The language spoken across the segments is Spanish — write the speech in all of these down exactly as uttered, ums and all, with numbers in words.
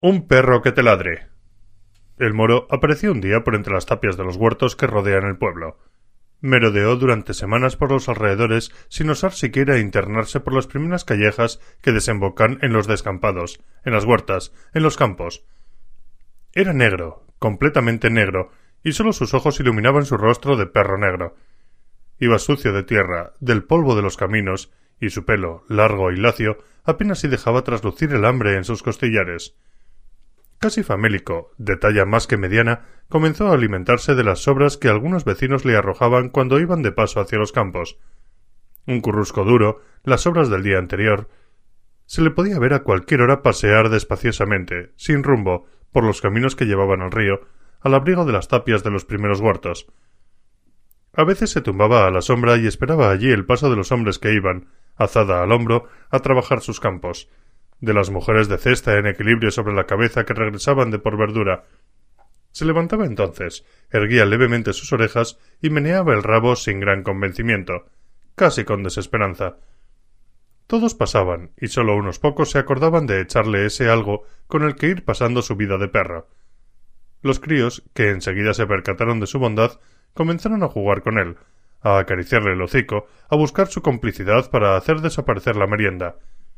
Un perro que te ladre. El moro apareció un día por entre las tapias de los huertos que rodean el pueblo. Merodeó durante semanas por los alrededores sin osar siquiera internarse por las primeras callejas que desembocan en los descampados, en las huertas, en los campos. Era negro, completamente negro, y sólo sus ojos iluminaban su rostro de perro negro. Iba sucio de tierra, del polvo de los caminos, y su pelo, largo y lacio, apenas si dejaba traslucir el hambre en sus costillares. Casi famélico, de talla más que mediana, comenzó a alimentarse de las sobras que algunos vecinos le arrojaban cuando iban de paso hacia los campos. Un currusco duro, las sobras del día anterior. Se le podía ver a cualquier hora pasear despaciosamente, sin rumbo, por los caminos que llevaban al río, al abrigo de las tapias de los primeros huertos. A veces se tumbaba a la sombra y esperaba allí el paso de los hombres que iban, azada al hombro, a trabajar sus campos, de las mujeres de cesta en equilibrio sobre la cabeza que regresaban de por verdura. Se levantaba entonces, erguía levemente sus orejas y meneaba el rabo sin gran convencimiento, casi con desesperanza. Todos pasaban, y sólo unos pocos se acordaban de echarle ese algo con el que ir pasando su vida de perro. Los críos, que enseguida se percataron de su bondad, comenzaron a jugar con él, a acariciarle el hocico, a buscar su complicidad para hacer desaparecer la merienda.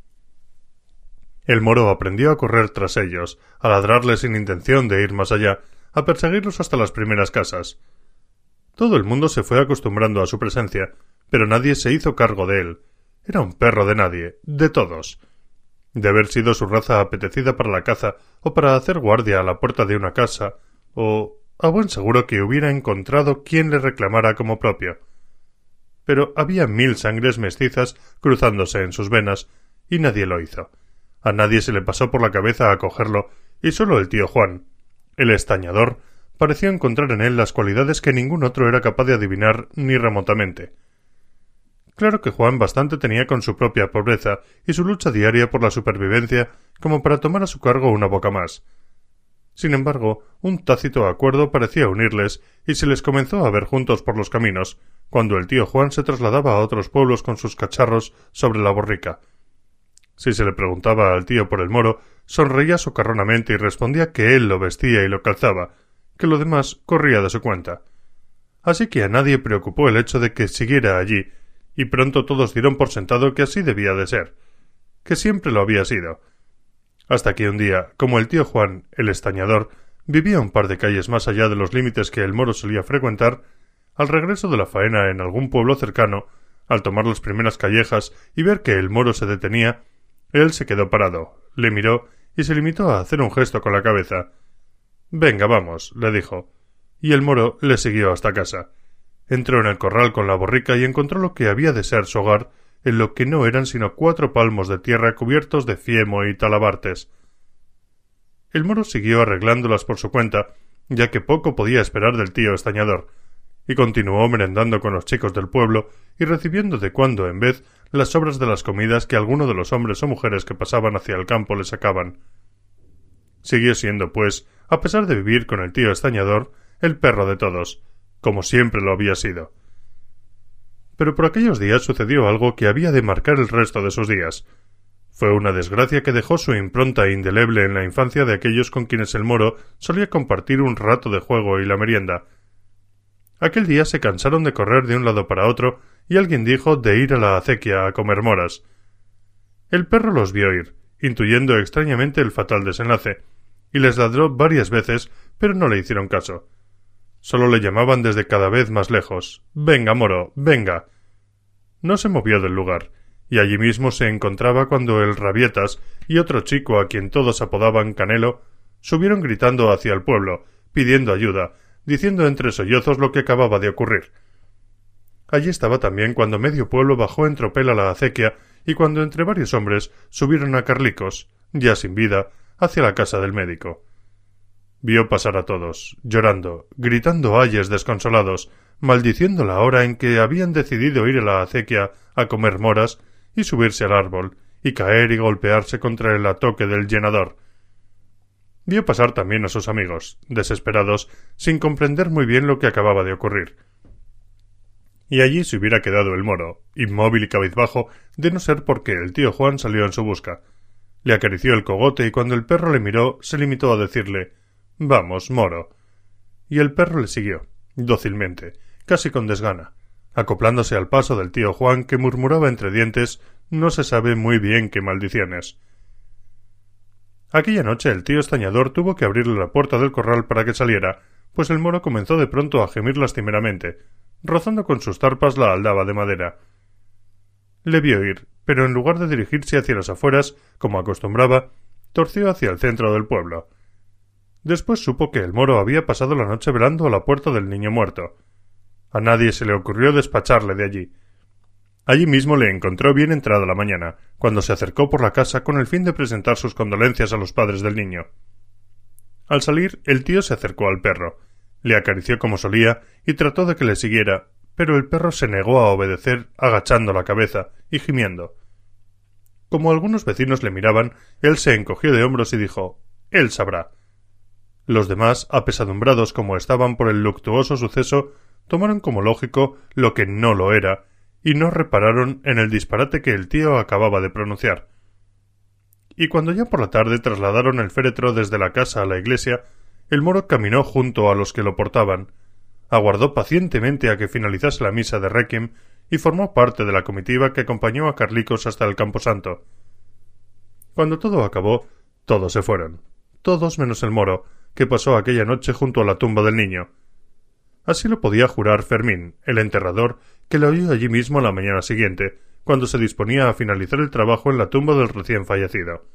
El moro aprendió a correr tras ellos, a ladrarles sin intención de ir más allá, a perseguirlos hasta las primeras casas. Todo el mundo se fue acostumbrando a su presencia, pero nadie se hizo cargo de él. Era un perro de nadie, de todos. De haber sido su raza apetecida para la caza, o para hacer guardia a la puerta de una casa, o a buen seguro que hubiera encontrado quien le reclamara como propio. Pero había mil sangres mestizas cruzándose en sus venas, y nadie lo hizo. A nadie se le pasó por la cabeza acogerlo, y sólo el tío Juan, el estañador, pareció encontrar en él las cualidades que ningún otro era capaz de adivinar ni remotamente. Claro que Juan bastante tenía con su propia pobreza y su lucha diaria por la supervivencia como para tomar a su cargo una boca más. Sin embargo, un tácito acuerdo parecía unirles y se les comenzó a ver juntos por los caminos, cuando el tío Juan se trasladaba a otros pueblos con sus cacharros sobre la borrica. Si se le preguntaba al tío por el moro, sonreía socarronamente y respondía que él lo vestía y lo calzaba, que lo demás corría de su cuenta. Así que a nadie preocupó el hecho de que siguiera allí, y pronto todos dieron por sentado que así debía de ser, que siempre lo había sido. Hasta que un día, como el tío Juan, el estañador, vivía un par de calles más allá de los límites que el moro solía frecuentar, al regreso de la faena en algún pueblo cercano, al tomar las primeras callejas y ver que el moro se detenía, él se quedó parado, le miró y se limitó a hacer un gesto con la cabeza. «Venga, vamos», le dijo, y el moro le siguió hasta casa. Entró en el corral con la borrica y encontró lo que había de ser su hogar, en lo que no eran sino cuatro palmos de tierra cubiertos de fiemo y talabartes. El moro siguió arreglándolas por su cuenta, ya que poco podía esperar del tío estañador, y continuó merendando con los chicos del pueblo y recibiendo de cuando en vez las sobras de las comidas que alguno de los hombres o mujeres que pasaban hacia el campo le sacaban. Siguió siendo, pues, a pesar de vivir con el tío estañador, el perro de todos, como siempre lo había sido. Pero por aquellos días sucedió algo que había de marcar el resto de sus días. Fue una desgracia que dejó su impronta indeleble en la infancia de aquellos con quienes el moro solía compartir un rato de juego y la merienda. Aquel día se cansaron de correr de un lado para otro y alguien dijo de ir a la acequia a comer moras. El perro los vio ir, intuyendo extrañamente el fatal desenlace, y les ladró varias veces, pero no le hicieron caso. Solo le llamaban desde cada vez más lejos. «Venga, moro, venga». No se movió del lugar, y allí mismo se encontraba cuando el Rabietas y otro chico a quien todos apodaban Canelo subieron gritando hacia el pueblo, pidiendo ayuda, diciendo entre sollozos lo que acababa de ocurrir. Allí estaba también cuando medio pueblo bajó en tropel a la acequia y cuando entre varios hombres subieron a Carlicos, ya sin vida, hacia la casa del médico. Vio pasar a todos, llorando, gritando ayes desconsolados, maldiciendo la hora en que habían decidido ir a la acequia a comer moras y subirse al árbol, y caer y golpearse contra el atoque del llenador. Vio pasar también a sus amigos, desesperados, sin comprender muy bien lo que acababa de ocurrir. Y allí se hubiera quedado el moro, inmóvil y cabizbajo, de no ser porque el tío Juan salió en su busca. Le acarició el cogote y cuando el perro le miró se limitó a decirle «Vamos, moro». Y el perro le siguió, dócilmente, casi con desgana, acoplándose al paso del tío Juan, que murmuraba entre dientes no se sabe muy bien qué maldiciones. Aquella noche el tío estañador tuvo que abrirle la puerta del corral para que saliera, pues el moro comenzó de pronto a gemir lastimeramente, rozando con sus zarpas la aldaba de madera. Le vio ir, pero en lugar de dirigirse hacia las afueras, como acostumbraba, torció hacia el centro del pueblo. Después supo que el moro había pasado la noche velando a la puerta del niño muerto. A nadie se le ocurrió despacharle de allí. Allí mismo le encontró bien entrada la mañana, cuando se acercó por la casa con el fin de presentar sus condolencias a los padres del niño. Al salir, el tío se acercó al perro, le acarició como solía y trató de que le siguiera, pero el perro se negó a obedecer, agachando la cabeza y gimiendo. Como algunos vecinos le miraban, él se encogió de hombros y dijo «Él sabrá». Los demás, apesadumbrados como estaban por el luctuoso suceso, tomaron como lógico lo que no lo era, y no repararon en el disparate que el tío acababa de pronunciar. Y cuando ya por la tarde trasladaron el féretro desde la casa a la iglesia, el moro caminó junto a los que lo portaban, aguardó pacientemente a que finalizase la misa de Requiem y formó parte de la comitiva que acompañó a Carlicos hasta el camposanto. Cuando todo acabó, todos se fueron, todos menos el moro, que pasó aquella noche junto a la tumba del niño. Así lo podía jurar Fermín, el enterrador, que lo oyó allí mismo la mañana siguiente, cuando se disponía a finalizar el trabajo en la tumba del recién fallecido.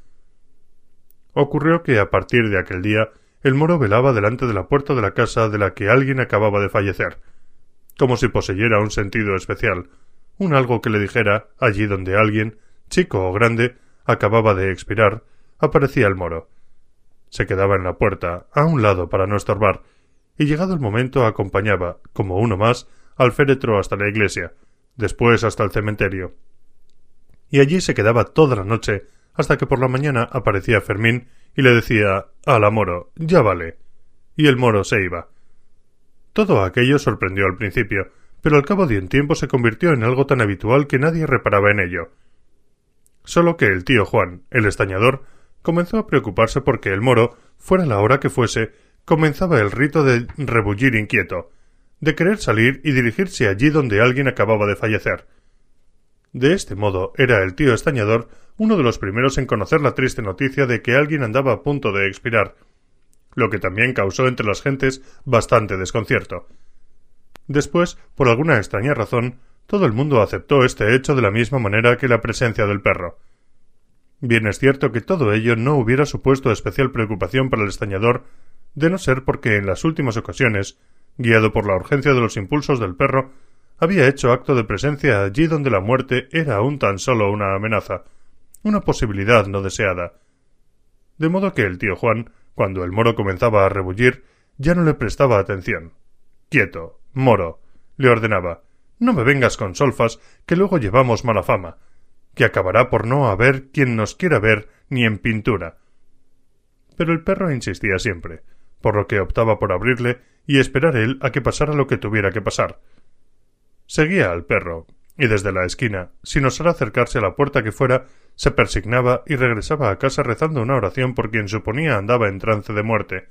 Ocurrió que a partir de aquel día el moro velaba delante de la puerta de la casa de la que alguien acababa de fallecer, como si poseyera un sentido especial, un algo que le dijera, allí donde alguien, chico o grande, acababa de expirar, aparecía el moro. Se quedaba en la puerta, a un lado para no estorbar, y llegado el momento acompañaba, como uno más, al féretro hasta la iglesia, después hasta el cementerio. Y allí se quedaba toda la noche, hasta que por la mañana aparecía Fermín y le decía «Ala, moro, ya vale». Y el moro se iba. Todo aquello sorprendió al principio, pero al cabo de un tiempo se convirtió en algo tan habitual que nadie reparaba en ello. Solo que el tío Juan, el estañador, comenzó a preocuparse porque el moro, fuera la hora que fuese, comenzaba el rito de rebullir inquieto, de querer salir y dirigirse allí donde alguien acababa de fallecer. De este modo era el tío estañador uno de los primeros en conocer la triste noticia de que alguien andaba a punto de expirar, lo que también causó entre las gentes bastante desconcierto. Después, por alguna extraña razón, todo el mundo aceptó este hecho de la misma manera que la presencia del perro. Bien es cierto que todo ello no hubiera supuesto especial preocupación para el estañador, de no ser porque en las últimas ocasiones, guiado por la urgencia de los impulsos del perro, había hecho acto de presencia allí donde la muerte era aún tan solo una amenaza, una posibilidad no deseada. De modo que el tío Juan, cuando el moro comenzaba a rebullir, ya no le prestaba atención. «Quieto, moro», le ordenaba, «no me vengas con solfas, que luego llevamos mala fama, que acabará por no haber quien nos quiera ver ni en pintura». Pero el perro insistía siempre, por lo que optaba por abrirle y esperar él a que pasara lo que tuviera que pasar. Seguía al perro, y desde la esquina, sin osar acercarse a la puerta que fuera, se persignaba y regresaba a casa rezando una oración por quien suponía andaba en trance de muerte.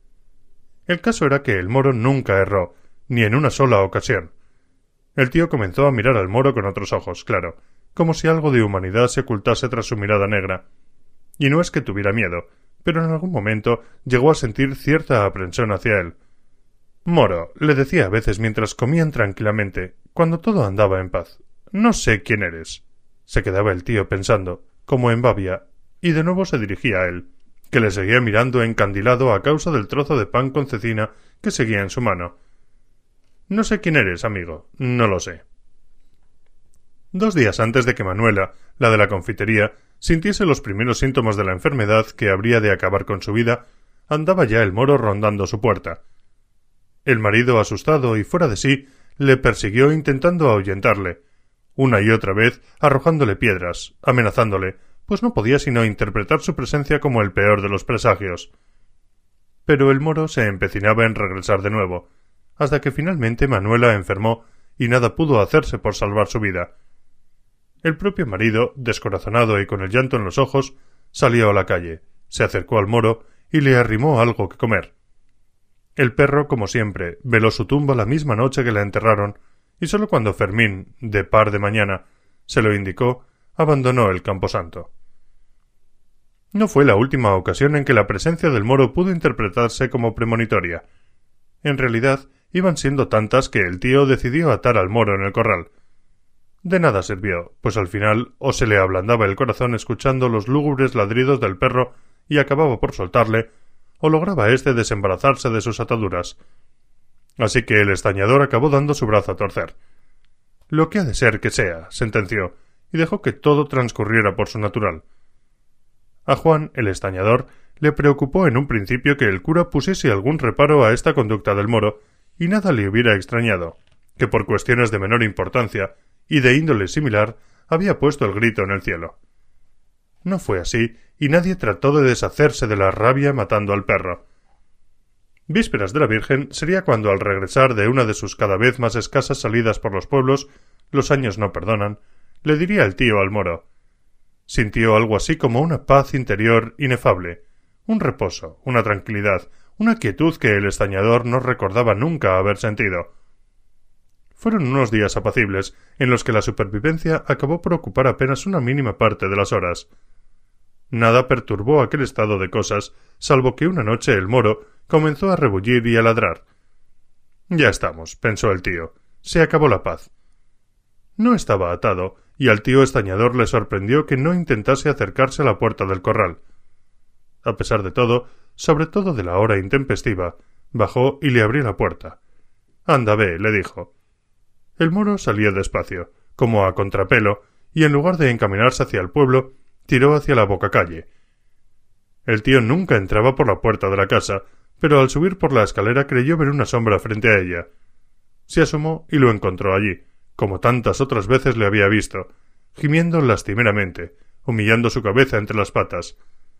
El caso era que el moro nunca erró, ni en una sola ocasión. El tío comenzó a mirar al moro con otros ojos, claro, como si algo de humanidad se ocultase tras su mirada negra. Y no es que tuviera miedo, pero en algún momento llegó a sentir cierta aprensión hacia él. «Moro», le decía a veces mientras comían tranquilamente, cuando todo andaba en paz, «no sé quién eres». Se quedaba el tío pensando, como en babia, y de nuevo se dirigía a él, que le seguía mirando encandilado a causa del trozo de pan con cecina que seguía en su mano. «No sé quién eres, amigo, no lo sé». Dos días antes de que Manuela, la de la confitería, sintiese los primeros síntomas de la enfermedad que habría de acabar con su vida, andaba ya el moro rondando su puerta. El marido, asustado y fuera de sí, le persiguió intentando ahuyentarle, una y otra vez arrojándole piedras, amenazándole, pues no podía sino interpretar su presencia como el peor de los presagios. Pero el moro se empecinaba en regresar de nuevo, hasta que finalmente Manuela enfermó y nada pudo hacerse por salvar su vida. El propio marido, descorazonado y con el llanto en los ojos, salió a la calle, se acercó al moro y le arrimó algo que comer. El perro, como siempre, veló su tumba la misma noche que la enterraron, y sólo cuando Fermín, de par de mañana, se lo indicó, abandonó el camposanto. No fue la última ocasión en que la presencia del moro pudo interpretarse como premonitoria. En realidad, iban siendo tantas que el tío decidió atar al moro en el corral. De nada sirvió, pues al final o se le ablandaba el corazón escuchando los lúgubres ladridos del perro y acababa por soltarle, o lograba éste desembarazarse de sus ataduras. Así que el estañador acabó dando su brazo a torcer. Lo que ha de ser que sea, sentenció, y dejó que todo transcurriera por su natural. A Juan, el estañador, le preocupó en un principio que el cura pusiese algún reparo a esta conducta del moro, y nada le hubiera extrañado, que por cuestiones de menor importancia y de índole similar había puesto el grito en el cielo. No fue así, y nadie trató de deshacerse de la rabia matando al perro. Vísperas de la Virgen sería cuando, al regresar de una de sus cada vez más escasas salidas por los pueblos, los años no perdonan, le diría el tío al moro. Sintió algo así como una paz interior inefable, un reposo, una tranquilidad, una quietud que el estañador no recordaba nunca haber sentido. Fueron unos días apacibles, en los que la supervivencia acabó por ocupar apenas una mínima parte de las horas. Nada perturbó aquel estado de cosas, salvo que una noche el moro comenzó a rebullir y a ladrar. Ya estamos, pensó el tío. Se acabó la paz. No estaba atado, y al tío estañador le sorprendió que no intentase acercarse a la puerta del corral. A pesar de todo, sobre todo de la hora intempestiva, bajó y le abrió la puerta. «Anda, ve», le dijo. El moro salió despacio, como a contrapelo, y en lugar de encaminarse hacia el pueblo, tiró hacia la bocacalle. El tío nunca entraba por la puerta de la casa, pero al subir por la escalera creyó ver una sombra frente a ella. Se asomó y lo encontró allí, como tantas otras veces le había visto, gimiendo lastimeramente, humillando su cabeza entre las patas.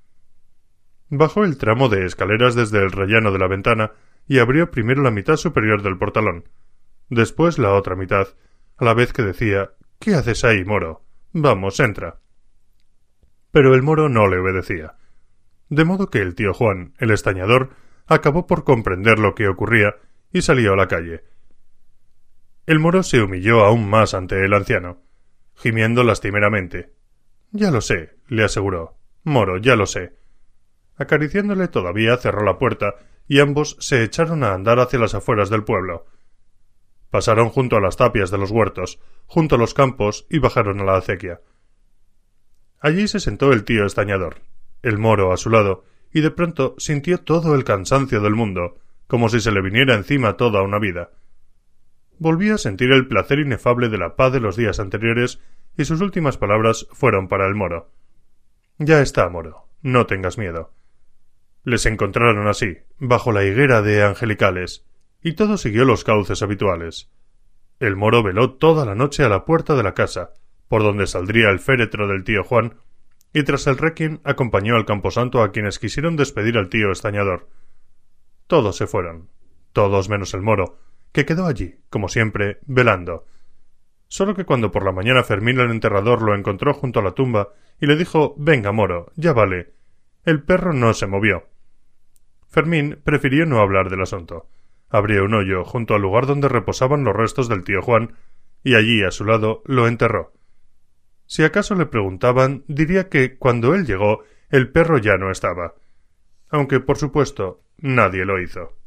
Bajó el tramo de escaleras desde el rellano de la ventana y abrió primero la mitad superior del portalón, después la otra mitad, a la vez que decía «¿Qué haces ahí, moro? Vamos, entra». Pero el moro no le obedecía. De modo que el tío Juan, el estañador, acabó por comprender lo que ocurría y salió a la calle. El moro se humilló aún más ante el anciano, gimiendo lastimeramente. «Ya lo sé», le aseguró. «Moro, ya lo sé». Acariciándole todavía cerró la puerta y ambos se echaron a andar hacia las afueras del pueblo. Pasaron junto a las tapias de los huertos, junto a los campos y bajaron a la acequia. Allí se sentó el tío estañador, el moro a su lado, y de pronto sintió todo el cansancio del mundo, como si se le viniera encima toda una vida. Volvía a sentir el placer inefable de la paz de los días anteriores, y sus últimas palabras fueron para el moro. «Ya está, moro, no tengas miedo». Les encontraron así, bajo la higuera de angelicales, y todo siguió los cauces habituales. El moro veló toda la noche a la puerta de la casa, por donde saldría el féretro del tío Juan, y tras el requiem acompañó al camposanto a quienes quisieron despedir al tío estañador. Todos se fueron, todos menos el moro, que quedó allí, como siempre, velando. Solo que cuando por la mañana Fermín el enterrador lo encontró junto a la tumba y le dijo «Venga, moro, ya vale», el perro no se movió. Fermín prefirió no hablar del asunto. Abrió un hoyo junto al lugar donde reposaban los restos del tío Juan, y allí a su lado lo enterró. Si acaso le preguntaban, diría que, cuando él llegó, el perro ya no estaba. Aunque, por supuesto, nadie lo hizo.